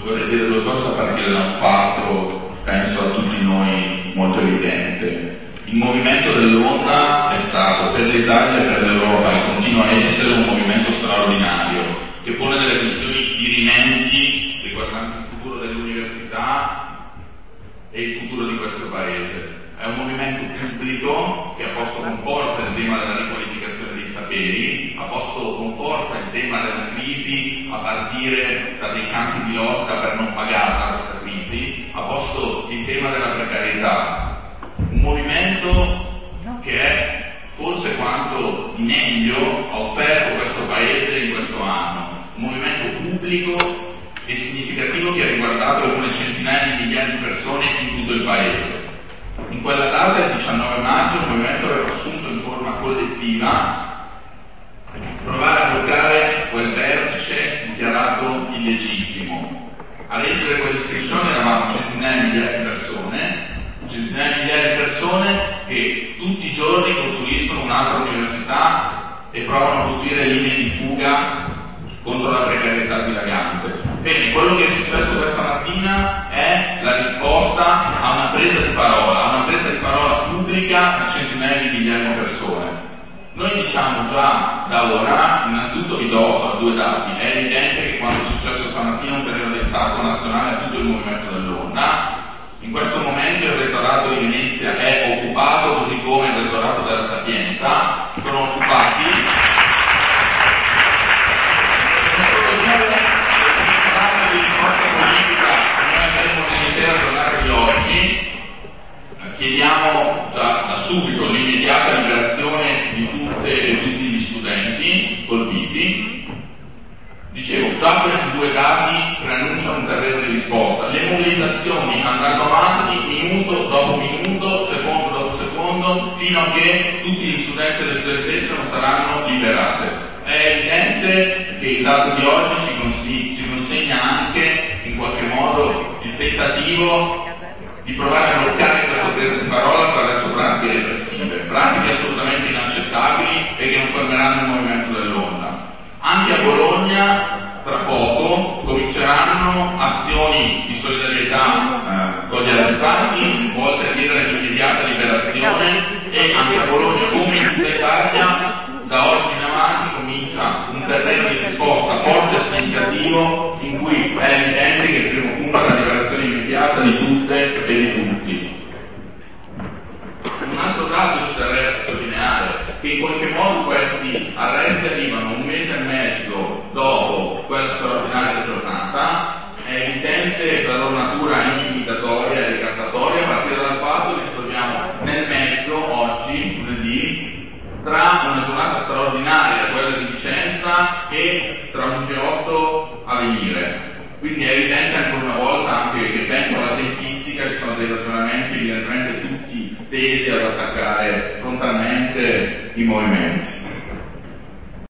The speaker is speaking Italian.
vorrei dire due cose a partire da un fatto, penso a tutti noi, molto evidente. Il movimento dell'Onda è stato per l'Italia e per l'Europa e continua a essere un movimento straordinario che pone delle questioni dirimenti riguardanti il futuro dell'università e il futuro di questo Paese. È un movimento pubblico che ha posto con forza il tema della riqualificazione dei saperi, ha posto con forza il tema della crisi a partire da dei campi di lotta per non pagarla questa crisi, ha posto il tema della precarietà. Un movimento che è forse quanto di meglio ha offerto questo Paese in questo anno, un movimento pubblico e significativo che ha riguardato alcune centinaia di migliaia di persone in tutto il Paese. In quella data, il 19 maggio, il movimento aveva assunto in forma collettiva provare a bloccare quel vertice dichiarato illegittimo. A leggere quell'iscrizione eravamo centinaia di migliaia di persone che tutti i giorni costruiscono un'altra università e provano a costruire linee di fuga contro la precarietà dilagante. Bene, quello che è successo questa mattina è la risposta a una presa di parola pubblica di centinaia di migliaia di persone. Noi diciamo già da ora, innanzitutto vi do due dati, è evidente che quando è successo stamattina un periodo di attacco nazionale a tutto il movimento dell'Onda, in questo momento il rettorato di Venezia è occupato, così come il rettorato della Sapienza, sono occupati. Di risposta politica noi andremo nell'intera giornata di oggi, chiediamo già da subito l'immediata liberazione di tutte e tutti gli studenti colpiti. Dicevo, già questi due dati preannunciano un terreno di risposta. Le mobilitazioni andranno avanti minuto dopo minuto, secondo dopo secondo, fino a che tutti gli studenti e le studentesse non saranno liberate. È evidente che il dato di oggi ci consegna anche in qualche modo il tentativo di provare a bloccare questa presa di parola attraverso pratiche repressive, pratiche assolutamente inaccettabili e che non fermeranno il movimento dell'Onda. Anche a Bologna tra poco cominceranno azioni di solidarietà con gli arrestati volte a chiedere l'immediata liberazione e anche a Bologna come in tutta Italia da oggi in avanti comincia un terreno di risposta forte e significativo in cui è evidente che il primo punto è la liberazione immediata di tutte e di tutti. Un altro dato ci terrei a sottolineare che in qualche modo questi arresti arrivano un mese e mezzo dopo quella straordinaria giornata. È evidente la loro natura intimidatoria e ricattatoria a partire dal fatto che ci troviamo nel mezzo, oggi, lunedì, tra una giornata straordinaria, quella di Vicenza, e tra un G8 a venire. Quindi è evidente ancora una volta anche che penso alla tempistica, ci sono dei ragionamenti evidentemente tutti tesi ad attaccare frontalmente i movimenti.